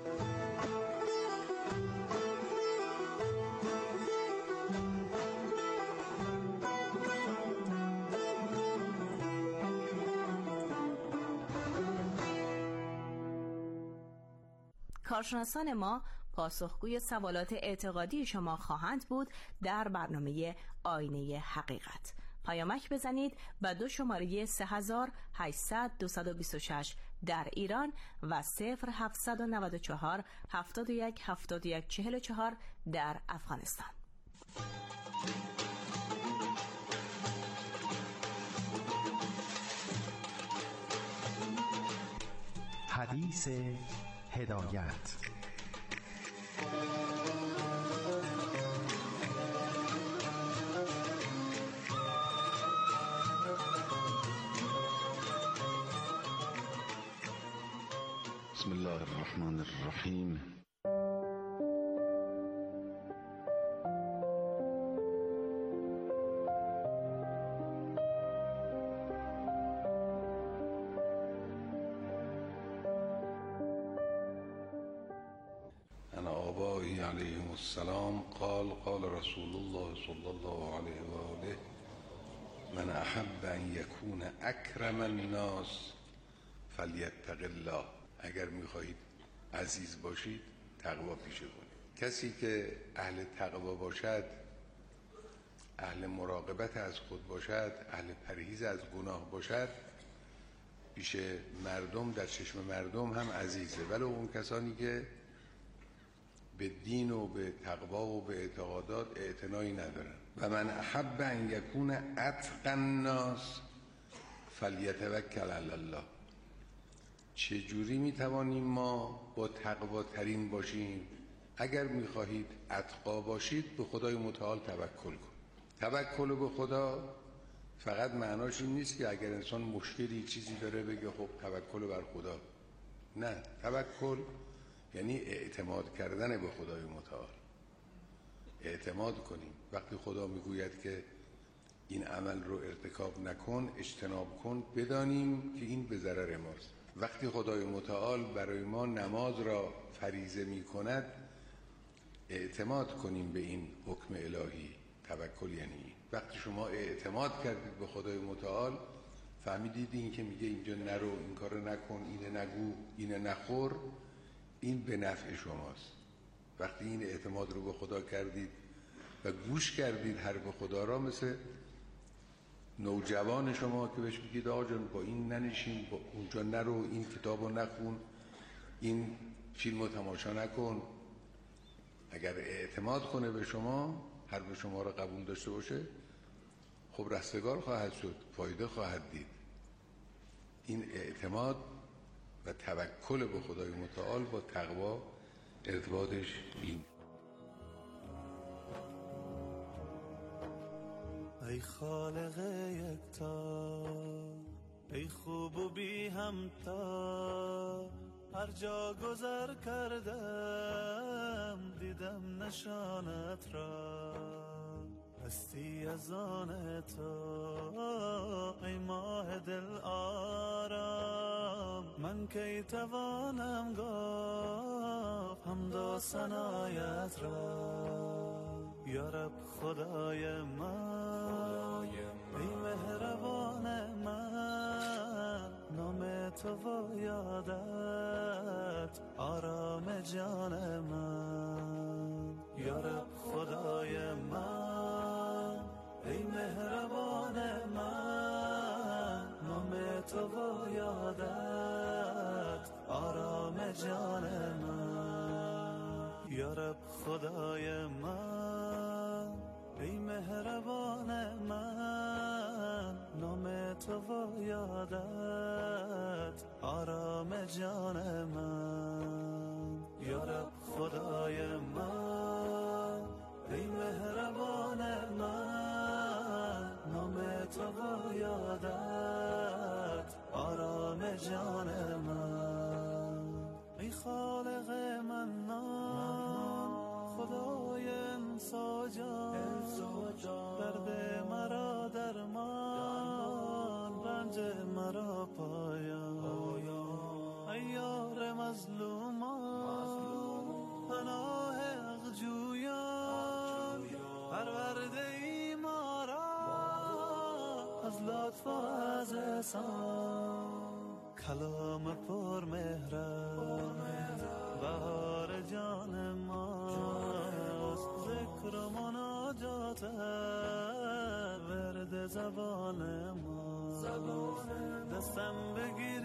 کارشناسان ما پاسخگوی سوالات اعتقادی شما خواهند بود در برنامه آینه حقیقت. پیامک بزنید و دو شماره سه هزار و هشتصد دویست و بیست و شش در ایران و صفر هفتصد و نود و چهار هفتاد و یک هفتاد و یک چهل و چهار در افغانستان. حدیث هدایت. بسم الله الرحمن الرحیم. عن آبائه علیهم السلام قال قال رسول الله صلی الله علیه و آله من احب ان یکون اکرم الناس فلیتق الله. اگر میخواهید عزیز باشید تقوا پیشه کنید. کسی که اهل تقوا باشد، اهل مراقبت از خود باشد، اهل پرهیز از گناه باشد، پیش مردم در چشم مردم هم عزیزه. ولی اون کسانی که به دین و به تقوا و به اعتقادات اعتنایی ندارن. و من احب ان یکون اتقی الناس فلیتوکل علی الله. چجوری میتوانیم ما با تقوا ترین باشیم؟ اگر میخواهید اتقا باشید به خدای متعال توکل کن. توکل به خدا فقط معناش این نیست که اگر انسان مشکلی چیزی داره بگه خب توکل بر خدا. نه، توکل یعنی اعتماد کردن به خدای متعال. اعتماد کنیم. وقتی خدا میگوید که این عمل رو ارتکاب نکن، اجتناب کن، بدانیم که این به ضرر ماست. وقتی خدای متعال برای ما نماز را فریضه می کند، اعتماد کنیم به این حکم الهی. توکل یعنی وقتی شما اعتماد کردید به خدای متعال، فهمیدید این که میگه اینجا نرو، این کار نکن، اینه نگو، اینه نخور، این به نفع شماست. وقتی این اعتماد رو به خدا کردید و گوش کردید حرف خدا را، مثل نوجوان شما که بهش میگید آقا جان با این ننشین، با اونجا نرو، این کتابو نخون، این فیلمو تماشا نکن، اگر اعتماد کنه به شما، حرف شما رو قبول داشته باشه، خب رستگار خواهد شد، فایده خواهد دید. این اعتماد و توکل به خدای متعال با تقوا ارتباطش این. ای خالق یکتا، ای خوب و بی همتا، هر جا گذر کردم دیدم نشانت را، هستی از آن تو ای ماه دل آرام، من کی توانم گفت حمد و ثنایت را. یا رب خدای من، ای مهربان من، نام تو و یادت آرام جان من. یا رب خدای من، ای مهربان من، نام تو و یادت یارب خدای من، ای مهربان من، نام تو و یادت آرام جان من. یارب خدای من، ای مهربان من، نام تو و یادت آرام جان من. ای خالق منان، خدای انسا جان، درد مرا درمان، رنج مرا پایان. ای یار مظلومان، پناه حق جویان، پرورده ای ما را از لطف و از احسان. کلام پر مهرم بهار جان ماست، ذکر و مناجات ورد زبان ما. دستم بگیر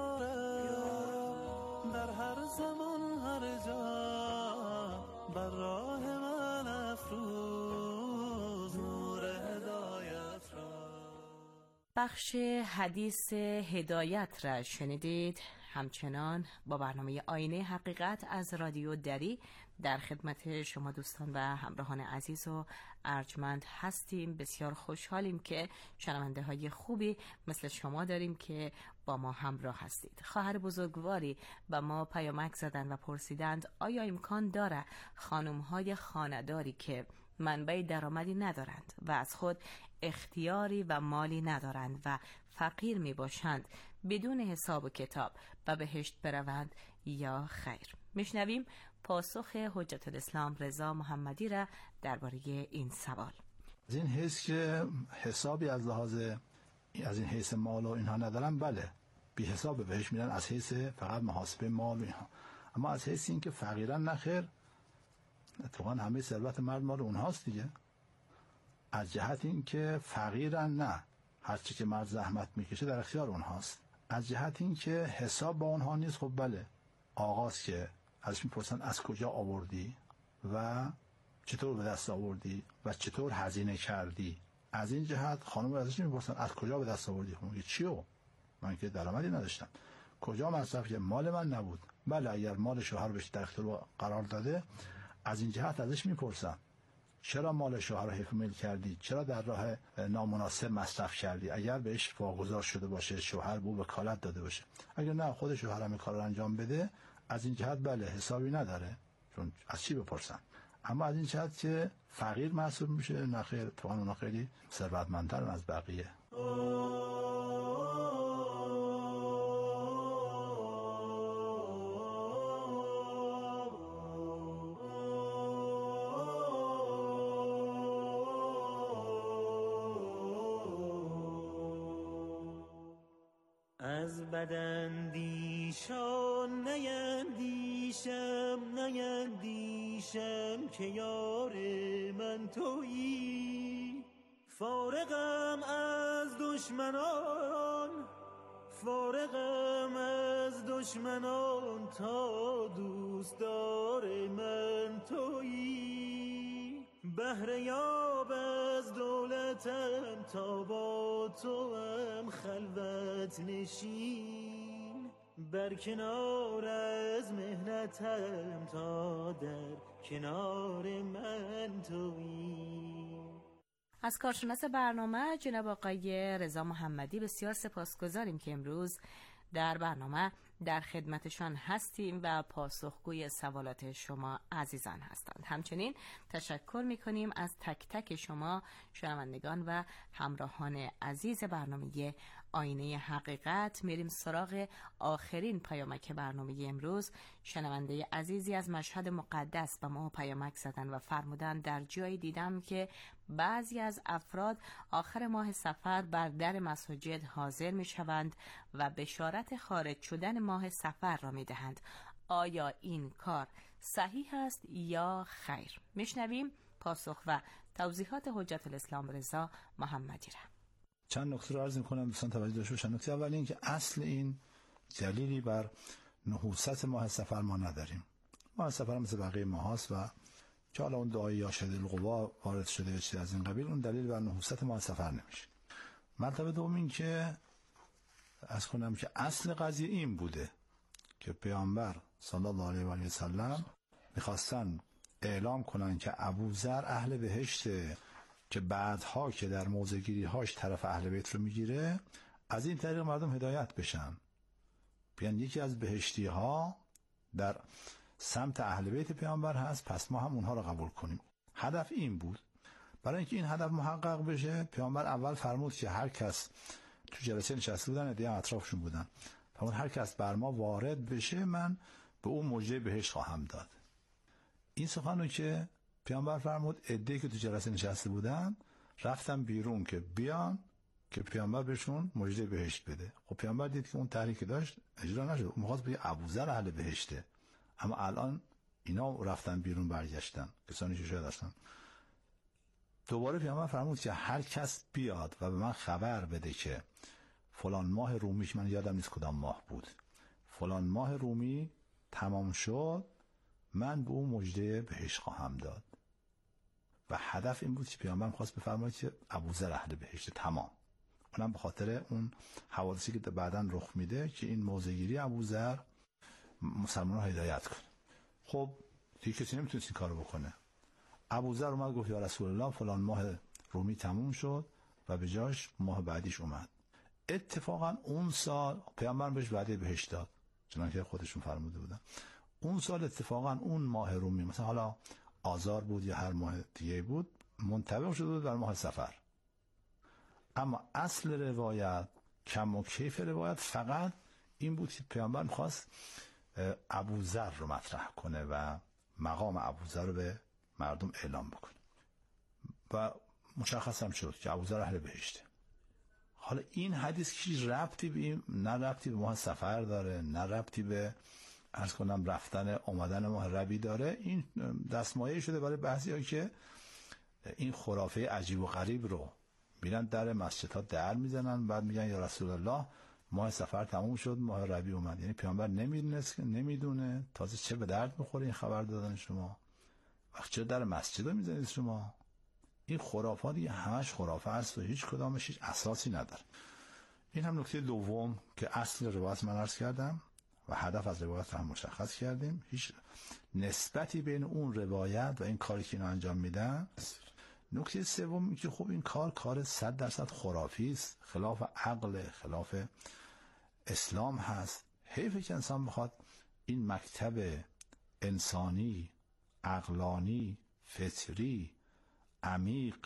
یارم، در هر زمان هر جا بر راه من افروز نور هدایت را. بخش حدیث هدایت را شنیدید. همچنان با برنامه آینه حقیقت از رادیو دری در خدمت شما دوستان و همراهان عزیز و ارجمند هستیم. بسیار خوشحالیم که شنونده های خوبی مثل شما داریم که با ما همراه هستید. خواهر بزرگواری با ما پیامک زدن و پرسیدند آیا امکان داره خانم های خانه‌داری که منبع درآمدی ندارند و از خود اختیاری و مالی ندارند و فقیر می باشند بدون حساب و کتاب و بهشت بروند یا خیر؟ میشنویم پاسخ حجت الاسلام رضا محمدی را درباره این سوال. از این حیث که حسابی از لحاظ از این حیث مال و اینها ندارن، بله بی حساب بهش میرن از حیث فقط محاسبه مال و اینها. اما از حیث این که فقیرن نخیر، اتفاقا همه ثروت مرد مال اونهاست دیگه. از جهت این که فقیرن نه، هر چی که مرد زحمت میکشه در اختیار اونهاست. از جهت این که حساب با اونها نیست، خب بله آغاز که ازش میپرسن از کجا آوردی و چطور به دست آوردی و چطور هزینه کردی. از این جهت خانم ازش میپرسن از کجا به دست آوردی؟ خب میگه چیو؟ من که درآمدی نداشتم. کجا مصرف که مال من نبود. بله اگر مال شوهر بهش در اختیار قرار داده، از این جهت ازش میپرسن چرا مال شوهر رو حفظ کردی؟ چرا در راه نامناسب مصرف کردی؟ اگر بهش واگذار شده باشه، شوهر به وکالت داده باشه. اگر نه خود شوهر هم کار رو انجام بده، از این جهت بله حسابی نداره، چون از چی بپرسن. اما از این جهت که فقیر محسوب میشه، نه خیر، تو اون خیلی ثروتمندترن از بقیه. از بداندیشان نیندیشم نیندیشم که یار من تویی. فارغم از دشمنان فارغم از دشمنان تا دوستدار من تویی. بهره یاب از دولتم تا با تو هم خلوت نشین. بر کنار از مهنتم تا در کنار من تویی. از کارشناس برنامه جناب آقای رضا محمدی بسیار سپاسگزاریم که امروز در برنامه در خدمتشان هستیم و پاسخگوی سوالات شما عزیزان هستند. همچنین تشکر میکنیم از تک تک شما شنوندگان و همراهان عزیز برنامه آینه حقیقت. میریم سراغ آخرین پیامک برنامه امروز. شنونده عزیزی از مشهد مقدس به ما پیامک زدن و فرمودن در جایی دیدم که بعضی از افراد آخر ماه صفر بر در مساجد حاضر می شوند و بشارت خارج شدن ماه صفر را می دهند. آیا این کار صحیح است یا خیر؟ میشنویم پاسخ و توضیحات حجت الاسلام رضا محمدی را. چند نکته رو عرض می‌کنم دوستان توجه داشته باشن. نکته اول این که اصل این دلیلی بر نحوست ماه صفر ما نداریم. ما سفر مثل بقیه ماهاست و که حالا اون دعای یا شدید القوا وارد شده یا چیزی از این قبیل، اون دلیل بر نحوست ما سفر نمیشه. مرتبه دوم این که از کنم که اصل قضیه این بوده که پیامبر صلی الله علیه و آله و سلم میخواستن اعلام کنن که ابوذر اهل بهشته، که بعدها که در موضع‌گیری هاش طرف اهل بیت رو میگیره، از این طریق مردم هدایت بشن، بیان یکی از بهشتی ها در سمت اهل بیت پیامبر هست، پس ما هم اونها رو قبول کنیم. هدف این بود. برای اینکه این هدف محقق بشه، پیامبر اول فرمود که هر کس تو جلسه نشسته بودن، عده اطرافشون بودن، فرمود هر کس بر ما وارد بشه من به اون مژده بهشت خواهم داد. این سخنو که پیامبر فرمود، عده‌ای که تو جلسه نشسته بودن رفتن بیرون که بیان که پیامبر بهشون مژده بهشت بده. خب پیامبر دید که اون طریقی که داشت اجرا نشد، اون می‌خواست بگه ابوذر اهل بهشته، اما الان اینا رفتن بیرون برگشتن، کسانی که شاید هستن. دوباره پیامبر فرمود که هر کس بیاد و به من خبر بده که فلان ماه رومی، من یادم نیست کدام ماه بود، فلان ماه رومی تمام شد، من به اون مژده بهشت خواهم داد. و هدف این بود که پیامبر خواست بفرماید که ابوذر اهل بهشت، تمام. اونم به خاطر اون حوادثی که بعداً رخ میده که این موضع‌گیری ابوذر مسلمان‌ها هدایت کنه. خب دیگه کسی نمیتونست این کارو بکنه. ابوذر اومد گفت یا رسول الله فلان ماه رومی تموم شد و به جاش ماه بعدیش اومد. اتفاقا اون سال پیامبر بهش وعده بهشت داد، چنانکه خودشون فرموده بودن. اون سال اتفاقا اون ماه رومی، مثلا حالا آذار بود یا هر ماه دیگه بود، منطبق شده بود بر ماه صفر. اما اصل روایت، کم و کیف روایت فقط این بود که پیامبر می‌خواست ابوذر رو مطرح کنه و مقام ابوذر رو به مردم اعلام بکنه و مشخص هم شد که ابوذر اهل بهشته. حالا این حدیث که ربطی به این، نه ربطی به ماه صفر داره، نه ربطی به عرض کنم رفتن اومدن ماه ربیع داره. این دستمایه شده برای بعضی‌ها که این خرافه عجیب و غریب رو میرن در مسجدها در میزنن، بعد میگن یا رسول الله ماه صفر تموم شد، ماه ربیع اومد. یعنی پیامبر نمیدونست، نمیدونه، تازه چه به درد میخوره این خبر دادن شما؟ وقت چرا در مسجد رو میزنید شما؟ این خرافات دیگه همش خرافه است و هیچ کدامش هیچ اساسی نداره. این هم نکته دوم که اصل روایت من عرض کردم و هدف از روایت رو هم مشخص کردیم. هیچ نسبتی بین اون روایت و این کاری که اینا انجام میدن. نکته سوم که خب این کار کار صد درصد خرافی است، خلاف عقل، خلاف اسلام هست. حیفه که انسان بخواد این مکتب انسانی، عقلانی، فطری، عمیق،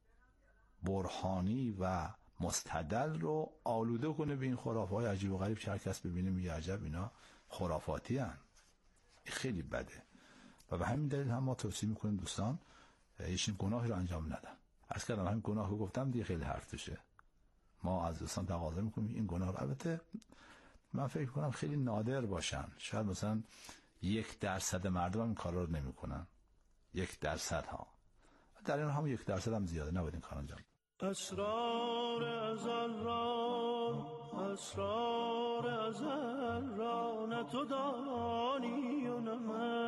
برهانی و مستدل رو آلوده کنه به این خرافات عجیب و غریب که هر کس ببینه میگه عجب اینا خرافاتی هن. خیلی بده و به همین دلیل هم ما توصیه میکنیم دوستان هیچ گناهی رو انجام ندن. از کردم همین گناه رو گفتم دیگه خیلی حرف توشه. ما از دوستان تقاضا میکنیم این گناه رو، البته من فکر کنم خیلی نادر باشن، شاید مثلا یک درصد مردم این کارا رو نمیکنن، یک درصد ها، در این هم یک درصد هم زیاده، نباید این کار انجام. اسرار ازل را، اسرار ازل را، نه تو دانی و نه من.